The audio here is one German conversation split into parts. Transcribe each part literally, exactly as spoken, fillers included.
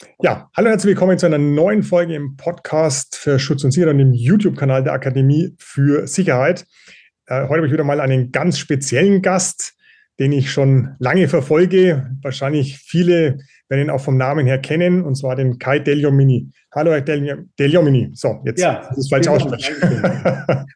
Ja, hallo und herzlich willkommen zu einer neuen Folge im Podcast für Schutz und Sicherheit und im YouTube-Kanal der Akademie für Sicherheit. Äh, heute habe ich wieder mal einen ganz speziellen Gast, den ich schon lange verfolge. Wahrscheinlich viele werden ihn auch vom Namen her kennen, und zwar den Kai Degliomini. Hallo, Herr Degliomini. So, jetzt Ja, muss ich es falsch vielen Dank. aussprechen.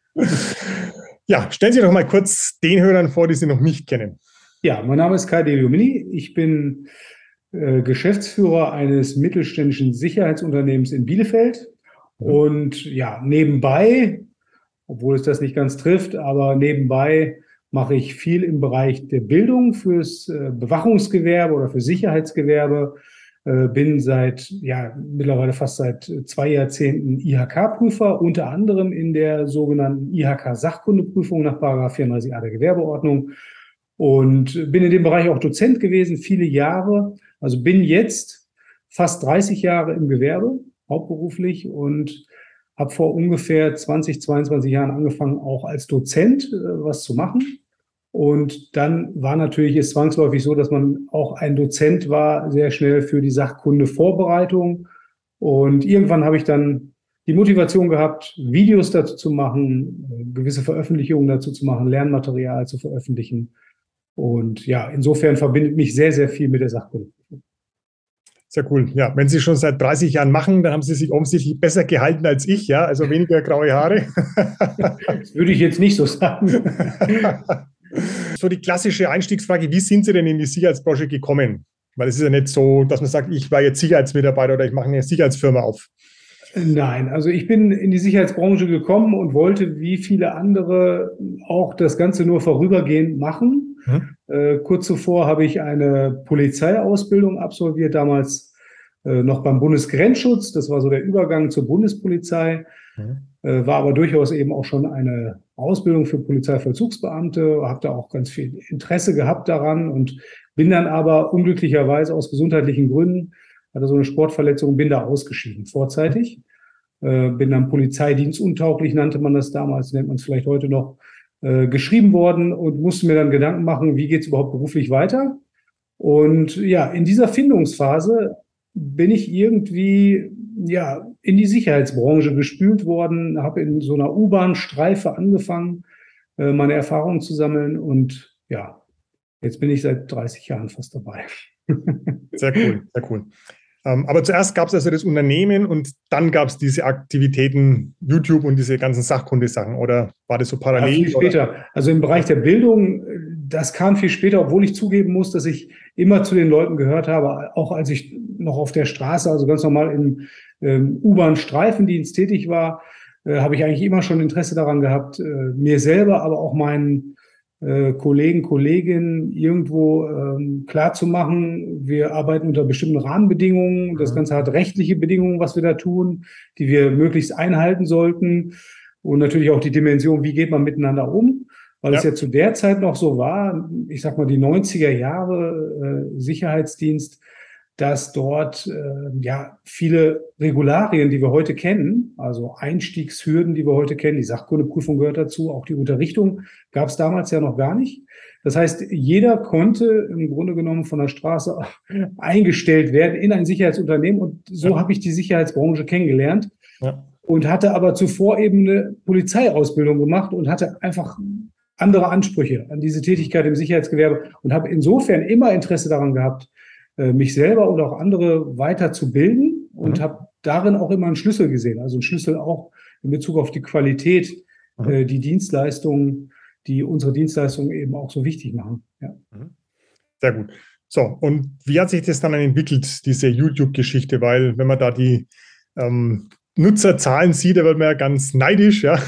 Ja, stellen Sie doch mal kurz den Hörern vor, die Sie noch nicht kennen. Ja, mein Name ist Kai Degliomini. Ich bin äh, Geschäftsführer eines mittelständischen Sicherheitsunternehmens in Bielefeld. Mhm. Und ja, nebenbei, obwohl es das nicht ganz trifft, aber nebenbei mache ich viel im Bereich der Bildung fürs äh, Bewachungsgewerbe oder für Sicherheitsgewerbe. Äh, bin seit, ja, mittlerweile fast seit zwei Jahrzehnten I H K-Prüfer, unter anderem in der sogenannten I H K-Sachkundeprüfung nach Paragraph vierunddreißig a der Gewerbeordnung. Und bin in dem Bereich auch Dozent gewesen, viele Jahre. Also bin jetzt fast dreißig Jahre im Gewerbe, hauptberuflich, und habe vor ungefähr zwanzig, zweiundzwanzig Jahren angefangen, auch als Dozent äh, was zu machen. Und dann war natürlich es zwangsläufig so, dass man auch ein Dozent war, sehr schnell für die Sachkundevorbereitung. Und irgendwann habe ich dann die Motivation gehabt, Videos dazu zu machen, äh, gewisse Veröffentlichungen dazu zu machen, Lernmaterial zu veröffentlichen. Und ja, insofern verbindet mich sehr, sehr viel mit der Sachkunde. Sehr cool. Ja, wenn Sie schon seit dreißig Jahren machen, dann haben Sie sich offensichtlich besser gehalten als ich, ja, also weniger graue Haare. Das würde ich jetzt nicht so sagen. So die klassische Einstiegsfrage, wie sind Sie denn in die Sicherheitsbranche gekommen? Weil es ist ja nicht so, dass man sagt, ich war jetzt Sicherheitsmitarbeiter oder ich mache eine Sicherheitsfirma auf. Nein, also ich bin in die Sicherheitsbranche gekommen und wollte wie viele andere auch das Ganze nur vorübergehend machen. Mhm. Äh, kurz zuvor habe ich eine Polizeiausbildung absolviert, damals äh, noch beim Bundesgrenzschutz. Das war so der Übergang zur Bundespolizei. Mhm. Äh, war aber durchaus eben auch schon eine Ausbildung für Polizeivollzugsbeamte, habe da auch ganz viel Interesse gehabt daran und bin dann aber unglücklicherweise aus gesundheitlichen Gründen, hatte so eine Sportverletzung, bin da ausgeschieden, vorzeitig. Äh, bin dann polizeidienstuntauglich, nannte man das damals, nennt man es vielleicht heute noch, äh, geschrieben worden und musste mir dann Gedanken machen, wie geht es überhaupt beruflich weiter. Und ja, in dieser Findungsphase bin ich irgendwie ja in die Sicherheitsbranche gespült worden, habe in so einer U-Bahn-Streife angefangen, äh, meine Erfahrungen zu sammeln und ja, jetzt bin ich seit dreißig Jahren fast dabei. Sehr cool, sehr cool. Ähm, aber zuerst gab es also das Unternehmen und dann gab es diese Aktivitäten, YouTube und diese ganzen Sachkundesachen, oder war das so Ja, parallel? viel später. Oder? Also im Bereich der Bildung, das kam viel später, obwohl ich zugeben muss, dass ich immer zu den Leuten gehört habe, auch als ich noch auf der Straße, also ganz normal im ähm, U-Bahn-Streifendienst tätig war, äh, habe ich eigentlich immer schon Interesse daran gehabt, äh, mir selber, aber auch meinen äh, Kollegen, Kolleginnen irgendwo ähm, klarzumachen, wir arbeiten unter bestimmten Rahmenbedingungen. Das Mhm. Ganze hat rechtliche Bedingungen, was wir da tun, die wir möglichst einhalten sollten. Und natürlich auch die Dimension, wie geht man miteinander um? Weil es Ja. ja zu der Zeit noch so war, ich sag mal die neunziger Jahre äh, Sicherheitsdienst, dass dort äh, ja viele Regularien, die wir heute kennen, also Einstiegshürden, die wir heute kennen, die Sachkundeprüfung gehört dazu, auch die Unterrichtung gab es damals ja noch gar nicht. Das heißt, jeder konnte im Grunde genommen von der Straße eingestellt werden in ein Sicherheitsunternehmen und so Ja. habe ich die Sicherheitsbranche kennengelernt. Ja. Und hatte aber zuvor eben eine Polizeiausbildung gemacht und hatte einfach andere Ansprüche an diese Tätigkeit im Sicherheitsgewerbe und habe insofern immer Interesse daran gehabt, mich selber und auch andere weiterzubilden und Mhm. habe darin auch immer einen Schlüssel gesehen. Also einen Schlüssel auch in Bezug auf die Qualität, Mhm. die Dienstleistungen, die unsere Dienstleistungen eben auch so wichtig machen. Ja. Sehr gut. So, und wie hat sich das dann entwickelt, diese YouTube-Geschichte? Weil wenn man da die ähm, Nutzerzahlen sieht, da wird man ja ganz neidisch, ja.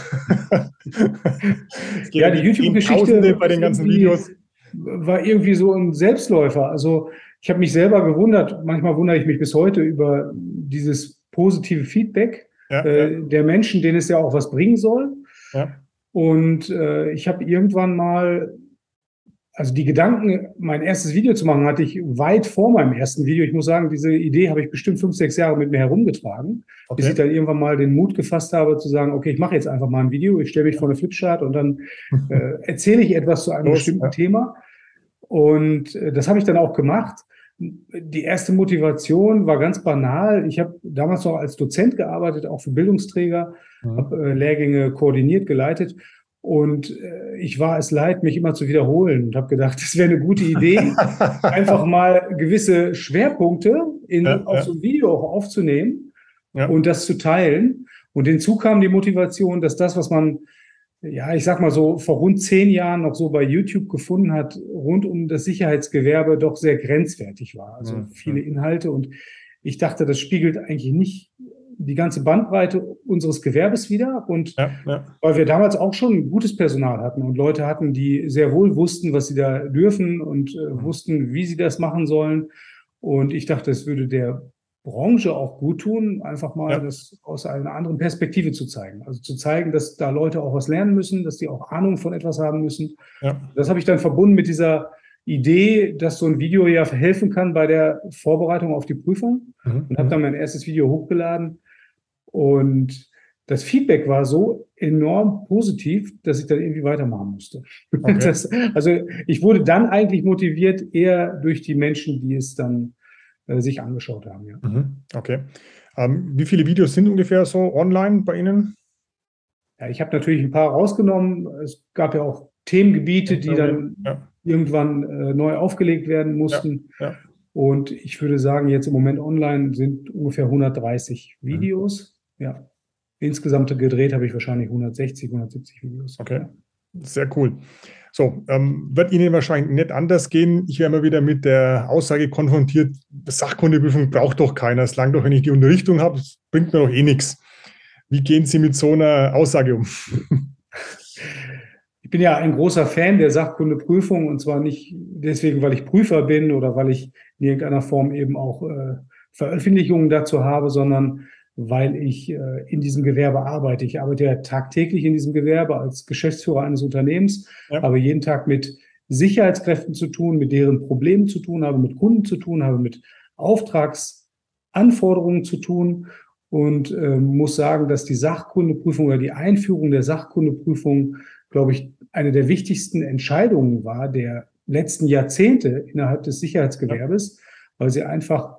Es geht Ja, ja die die Zehntausende YouTube-Geschichte bei den ganzen irgendwie, Videos. war irgendwie so ein Selbstläufer. Also ich habe mich selber gewundert, manchmal wundere ich mich bis heute über dieses positive Feedback Ja, ja, äh, der Menschen, denen es ja auch was bringen soll. ja. Und äh, ich habe irgendwann mal, also die Gedanken, mein erstes Video zu machen, hatte ich weit vor meinem ersten Video. Ich muss sagen, diese Idee habe ich bestimmt fünf, sechs Jahre mit mir herumgetragen, bis ich Okay. dann irgendwann mal den Mut gefasst habe, zu sagen, okay, ich mache jetzt einfach mal ein Video, ich stelle mich vor eine Flipchart und dann äh, erzähle ich etwas zu einem Los, bestimmten ja. Thema. Und äh, das habe ich dann auch gemacht. die erste Motivation war ganz banal. Ich habe damals noch als Dozent gearbeitet, auch für Bildungsträger, mhm. habe äh, Lehrgänge koordiniert, geleitet. Und äh, ich war es leid, mich immer zu wiederholen und habe gedacht, das wäre eine gute Idee, einfach mal gewisse Schwerpunkte in, ja, auf ja. so ein Video auch aufzunehmen, ja, und das zu teilen. Und hinzu kam die Motivation, dass das, was man, ja, ich sag mal so, vor rund zehn Jahren noch so bei YouTube gefunden hat, rund um das Sicherheitsgewerbe doch sehr grenzwertig war. Also ja, viele Inhalte. Und ich dachte, das spiegelt eigentlich nicht die ganze Bandbreite unseres Gewerbes wider. Und ja, ja. weil wir damals auch schon ein gutes Personal hatten und Leute hatten, die sehr wohl wussten, was sie da dürfen und äh, mhm. wussten, wie sie das machen sollen. Und ich dachte, es würde der Branche auch gut tun, einfach mal ja. das aus einer anderen Perspektive zu zeigen. Also zu zeigen, dass da Leute auch was lernen müssen, dass die auch Ahnung von etwas haben müssen. Ja. Das habe ich dann verbunden mit dieser Idee, dass so ein Video ja helfen kann bei der Vorbereitung auf die Prüfung, mhm. und habe dann mein erstes Video hochgeladen. Und das Feedback war so enorm positiv, dass ich dann irgendwie weitermachen musste. Okay. Das, also ich wurde dann eigentlich motiviert eher durch die Menschen, die es dann äh, sich angeschaut haben. Ja. Okay. Ähm, wie viele Videos sind ungefähr so online bei Ihnen? Ja, ich habe natürlich ein paar rausgenommen. Es gab ja auch Themengebiete, die dann ja. irgendwann äh, neu aufgelegt werden mussten. Ja. Ja. Und ich würde sagen, jetzt im Moment online sind ungefähr hundertdreißig Videos. Mhm. Ja. Insgesamt gedreht habe ich wahrscheinlich hundertsechzig, hundertsiebzig Videos. Okay, sehr cool. So, ähm, wird Ihnen wahrscheinlich nicht anders gehen. Ich werde immer wieder mit der Aussage konfrontiert, Sachkundeprüfung braucht doch keiner. Es langt doch, wenn ich die Unterrichtung habe, das bringt mir doch eh nichts. Wie gehen Sie mit so einer Aussage um? Ich bin ja ein großer Fan der Sachkundeprüfung, und zwar nicht deswegen, weil ich Prüfer bin oder weil ich in irgendeiner Form eben auch äh, Veröffentlichungen dazu habe, sondern weil ich äh, in diesem Gewerbe arbeite. Ich arbeite ja tagtäglich in diesem Gewerbe als Geschäftsführer eines Unternehmens, ja. habe jeden Tag mit Sicherheitskräften zu tun, mit deren Problemen zu tun, habe mit Kunden zu tun, habe mit Auftragsanforderungen zu tun und äh, muss sagen, dass die Sachkundeprüfung oder die Einführung der Sachkundeprüfung, glaube ich, eine der wichtigsten Entscheidungen war der letzten Jahrzehnte innerhalb des Sicherheitsgewerbes, ja. weil sie einfach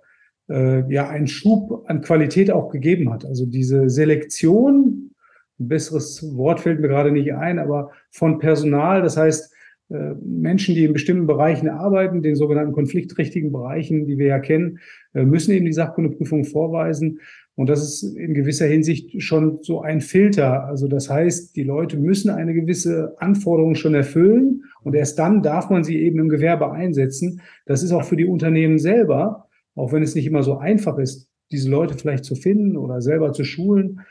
ja einen Schub an Qualität auch gegeben hat. Also diese Selektion, ein besseres Wort fällt mir gerade nicht ein, aber von Personal, das heißt Menschen, die in bestimmten Bereichen arbeiten, den sogenannten konfliktträchtigen Bereichen, die wir ja kennen, müssen eben die Sachkundeprüfung vorweisen. Und das ist in gewisser Hinsicht schon so ein Filter. Also das heißt, die Leute müssen eine gewisse Anforderung schon erfüllen und erst dann darf man sie eben im Gewerbe einsetzen. Das ist auch für die Unternehmen selber, auch wenn es nicht immer so einfach ist, diese Leute vielleicht zu finden oder selber zu schulen.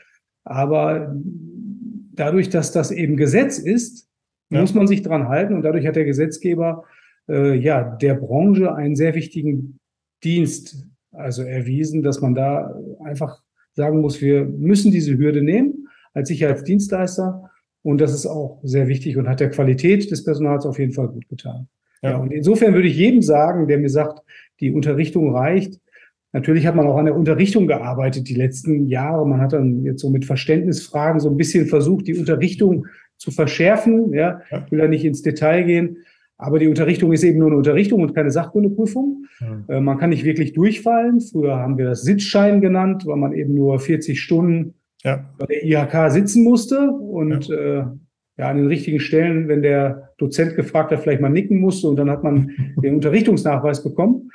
Aber dadurch, dass das eben Gesetz ist, ja. muss man sich dran halten. Und dadurch hat der Gesetzgeber äh, ja der Branche einen sehr wichtigen Dienst also erwiesen, dass man da einfach sagen muss, wir müssen diese Hürde nehmen als Sicherheitsdienstleister. Und das ist auch sehr wichtig und hat der Qualität des Personals auf jeden Fall gut getan. Ja. Ja, und insofern würde ich jedem sagen, der mir sagt, die Unterrichtung reicht. Natürlich hat man auch an der Unterrichtung gearbeitet die letzten Jahre. Man hat dann jetzt so mit Verständnisfragen so ein bisschen versucht, die Unterrichtung zu verschärfen. Ja, ich will da nicht ins Detail gehen. Aber die Unterrichtung ist eben nur eine Unterrichtung und keine Sachkundeprüfung. Ja. Äh, man kann nicht wirklich durchfallen. Früher haben wir das Sitzschein genannt, weil man eben nur vierzig Stunden ja. bei der I H K sitzen musste und ja. äh, ja, an den richtigen Stellen, wenn der Dozent gefragt hat, vielleicht mal nicken musste und dann hat man den Unterrichtungsnachweis bekommen.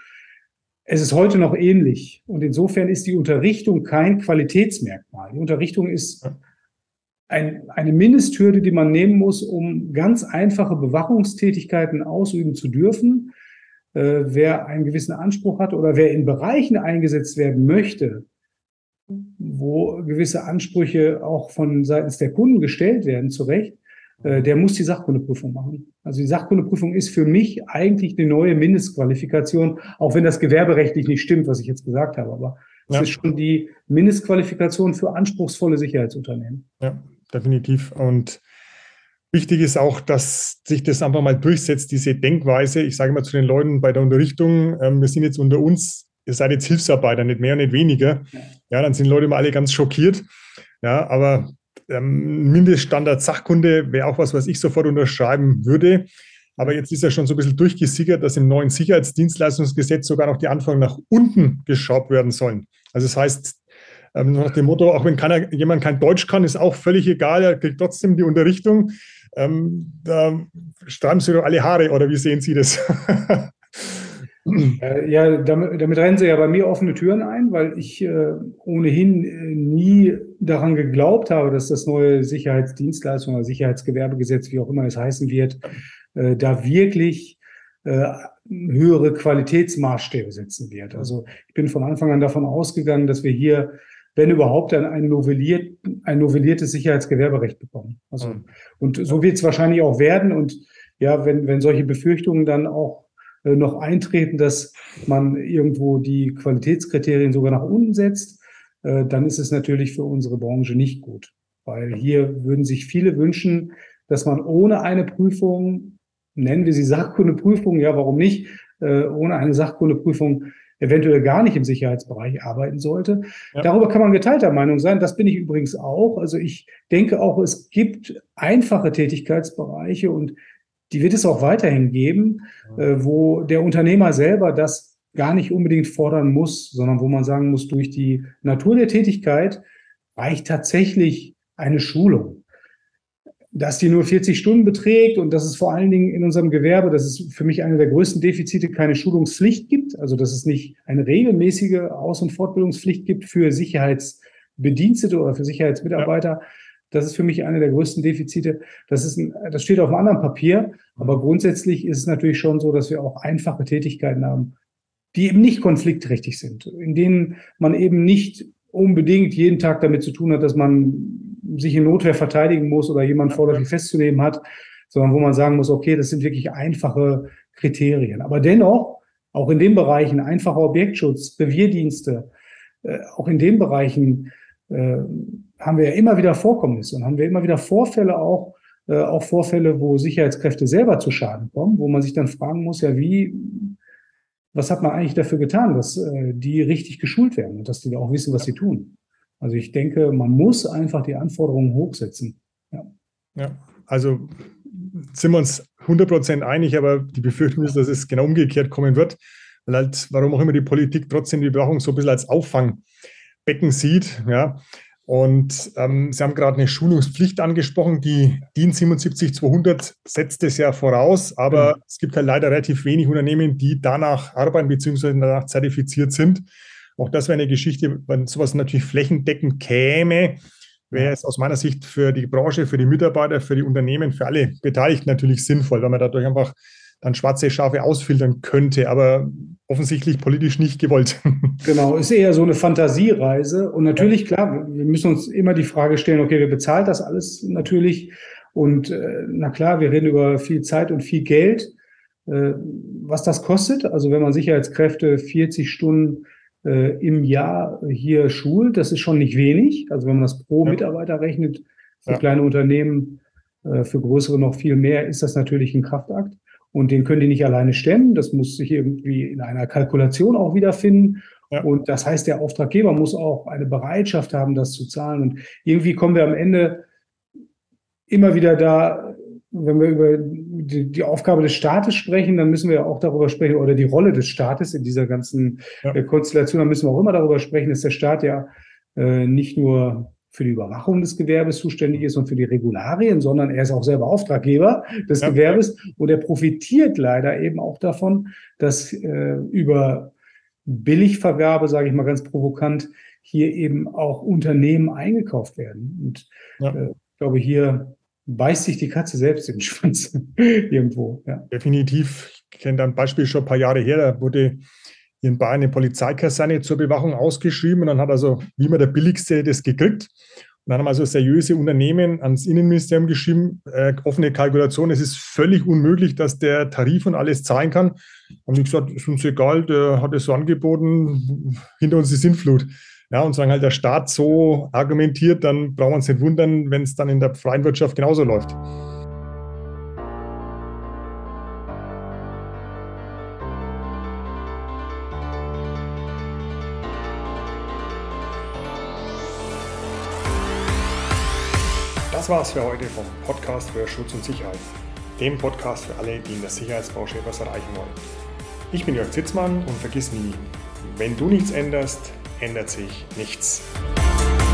Es ist heute noch ähnlich. Und insofern ist die Unterrichtung kein Qualitätsmerkmal. Die Unterrichtung ist ein, eine Mindesthürde, die man nehmen muss, um ganz einfache Bewachungstätigkeiten ausüben zu dürfen. Äh, wer einen gewissen Anspruch hat oder wer in Bereichen eingesetzt werden möchte, wo gewisse Ansprüche auch von seitens der Kunden gestellt werden, zu Recht, äh, der muss die Sachkundeprüfung machen. Also die Sachkundeprüfung ist für mich eigentlich eine neue Mindestqualifikation, auch wenn das gewerberechtlich nicht stimmt, was ich jetzt gesagt habe. Aber es ja. ist schon die Mindestqualifikation für anspruchsvolle Sicherheitsunternehmen. Ja, definitiv. Und wichtig ist auch, dass sich das einfach mal durchsetzt, diese Denkweise. Ich sage mal zu den Leuten bei der Unterrichtung, ähm, wir sind jetzt unter uns, ihr seid jetzt Hilfsarbeiter, nicht mehr, nicht weniger. Ja, ja dann sind Leute immer alle ganz schockiert. Ja, aber ähm, Mindeststandard Sachkunde wäre auch was, was ich sofort unterschreiben würde. Aber jetzt ist ja schon so ein bisschen durchgesickert, dass im neuen Sicherheitsdienstleistungsgesetz sogar noch die Anforderungen nach unten geschraubt werden sollen. Also das heißt, ähm, nach dem Motto, auch wenn keiner, jemand kein Deutsch kann, ist auch völlig egal, er kriegt trotzdem die Unterrichtung. Ähm, da sträuben Sie doch alle Haare, oder wie sehen Sie das? Äh, ja, damit, damit rennen Sie ja bei mir offene Türen ein, weil ich äh, ohnehin äh, nie daran geglaubt habe, dass das neue Sicherheitsdienstleistung oder Sicherheitsgewerbegesetz, wie auch immer es heißen wird, äh, da wirklich äh, höhere Qualitätsmaßstäbe setzen wird. Also ich bin von Anfang an davon ausgegangen, dass wir hier, wenn überhaupt, dann ein, novelliert, ein novelliertes Sicherheitsgewerberecht bekommen. Also, mhm. Und so wird es wahrscheinlich auch werden. Und ja, wenn, wenn solche Befürchtungen dann auch noch eintreten, dass man irgendwo die Qualitätskriterien sogar nach unten setzt, dann ist es natürlich für unsere Branche nicht gut. Weil hier würden sich viele wünschen, dass man ohne eine Prüfung, nennen wir sie Sachkundeprüfung, ja, warum nicht, ohne eine Sachkundeprüfung eventuell gar nicht im Sicherheitsbereich arbeiten sollte. Ja. Darüber kann man geteilter Meinung sein. Das bin ich übrigens auch. Also ich denke auch, es gibt einfache Tätigkeitsbereiche und die wird es auch weiterhin geben, äh, wo der Unternehmer selber das gar nicht unbedingt fordern muss, sondern wo man sagen muss, durch die Natur der Tätigkeit reicht tatsächlich eine Schulung. Dass die nur vierzig Stunden beträgt und dass es vor allen Dingen in unserem Gewerbe, das ist für mich eine der größten Defizite, keine Schulungspflicht gibt, also dass es nicht eine regelmäßige Aus- und Fortbildungspflicht gibt für Sicherheitsbedienstete oder für Sicherheitsmitarbeiter. Ja. Das ist für mich eine der größten Defizite. Das ist ein, das steht auf einem anderen Papier. Aber grundsätzlich ist es natürlich schon so, dass wir auch einfache Tätigkeiten haben, die eben nicht konfliktträchtig sind, in denen man eben nicht unbedingt jeden Tag damit zu tun hat, dass man sich in Notwehr verteidigen muss oder jemanden vorläufig festzunehmen hat, sondern wo man sagen muss, okay, das sind wirklich einfache Kriterien. Aber dennoch, auch in den Bereichen einfacher Objektschutz, Revierdienste, äh, auch in den Bereichen äh, haben wir ja immer wieder Vorkommnisse und haben wir immer wieder Vorfälle auch, äh, auch Vorfälle, wo Sicherheitskräfte selber zu Schaden kommen, wo man sich dann fragen muss, ja, wie, was hat man eigentlich dafür getan, dass äh, die richtig geschult werden und dass die auch wissen, was sie tun. Also ich denke, man muss einfach die Anforderungen hochsetzen. Ja, ja, also sind wir uns hundert Prozent einig, aber die Befürchtung ist, dass es genau umgekehrt kommen wird, weil halt, warum auch immer die Politik trotzdem die Überwachung so ein bisschen als Auffangbecken sieht, ja. Und ähm, Sie haben gerade eine Schulungspflicht angesprochen, die DIN siebenundsiebzig zweihundert setzt es ja voraus, aber mhm. es gibt halt leider relativ wenig Unternehmen, die danach arbeiten bzw. danach zertifiziert sind. Auch das wäre eine Geschichte, wenn sowas natürlich flächendeckend käme, wäre es aus meiner Sicht für die Branche, für die Mitarbeiter, für die Unternehmen, für alle Beteiligten natürlich sinnvoll, weil man dadurch einfach dann schwarze Schafe ausfiltern könnte, aber offensichtlich politisch nicht gewollt. Genau, ist eher so eine Fantasiereise. Und natürlich, klar, wir müssen uns immer die Frage stellen, okay, wer bezahlt das alles natürlich? Und äh, na klar, wir reden über viel Zeit und viel Geld. Äh, was das kostet, also wenn man Sicherheitskräfte vierzig Stunden äh, im Jahr hier schult, das ist schon nicht wenig. Also wenn man das pro ja. Mitarbeiter rechnet, für ja. kleine Unternehmen, äh, für größere noch viel mehr, ist das natürlich ein Kraftakt. Und den können die nicht alleine stemmen. Das muss sich irgendwie in einer Kalkulation auch wiederfinden. Ja. Und das heißt, der Auftraggeber muss auch eine Bereitschaft haben, das zu zahlen. Und irgendwie kommen wir am Ende immer wieder da, wenn wir über die, die Aufgabe des Staates sprechen, dann müssen wir auch darüber sprechen, oder die Rolle des Staates in dieser ganzen ja. Konstellation, dann müssen wir auch immer darüber sprechen, dass der Staat ja äh, nicht nur für die Überwachung des Gewerbes zuständig ist und für die Regularien, sondern er ist auch selber Auftraggeber des ja. Gewerbes und er profitiert leider eben auch davon, dass äh, über Billigvergabe, sage ich mal ganz provokant, hier eben auch Unternehmen eingekauft werden. Und ja. äh, ich glaube, hier beißt sich die Katze selbst in den Schwanz irgendwo. Ja. Definitiv. Ich kenne da ein Beispiel schon ein paar Jahre her, da wurde in Bayern eine Polizeikaserne zur Bewachung ausgeschrieben und dann hat also wie immer der Billigste das gekriegt. Und dann haben also seriöse Unternehmen ans Innenministerium geschrieben, äh, offene Kalkulation, es ist völlig unmöglich, dass der Tarif und alles zahlen kann. Haben die gesagt, ist uns egal, der hat es so angeboten, hinter uns die Sintflut. Ja, und solange halt der Staat so argumentiert, dann brauchen wir uns nicht wundern, wenn es dann in der freien Wirtschaft genauso läuft. Das war's für heute vom Podcast für Schutz und Sicherheit. dem Podcast für alle, die in der Sicherheitsbranche etwas erreichen wollen. Ich bin Jörg Zitzmann und vergiss nie, wenn du nichts änderst, ändert sich nichts.